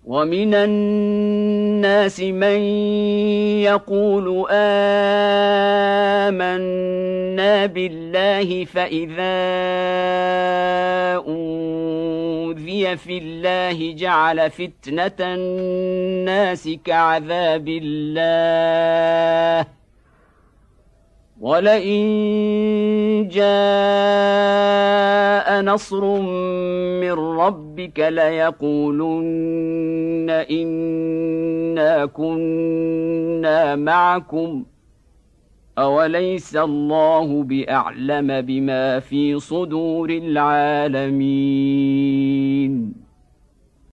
ومن الناس من يقول آمنا بالله فإذا أوذي في الله جعل فتنة الناس كعذاب الله ولئن جاء نصر من ربك ليقولن إنا كنا معكم أوليس الله بأعلم بما في صدور العالمين